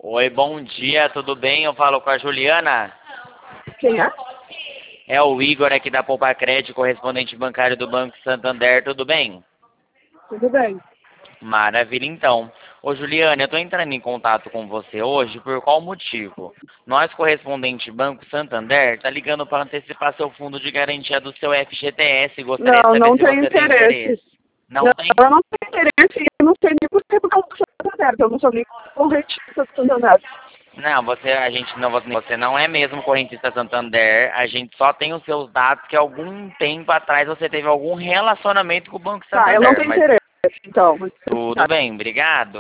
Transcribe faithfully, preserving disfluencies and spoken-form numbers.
Oi, bom dia, tudo bem? Eu falo com a Juliana. Quem é? É o Igor aqui da Poupa Crédito, correspondente bancário do Banco Santander, tudo bem? Tudo bem. Maravilha, então. Ô Juliana, eu estou entrando em contato com você hoje por qual motivo? Nós, correspondente Banco Santander, tá ligando para antecipar seu fundo de garantia do seu F G T S. Gostaria Não, de saber não se tenho você tem interesse. interesse. Não Não, tem? eu não tenho interesse e eu não sei nem por que porque eu não sou Santander, eu não sou nem corretista do Santander. Não, você, a gente não, você não é mesmo correntista Santander, a gente só tem os seus dados que algum tempo atrás você teve algum relacionamento com o Banco Tá, eu não Santander, tenho mas interesse, então. tudo bem, obrigado.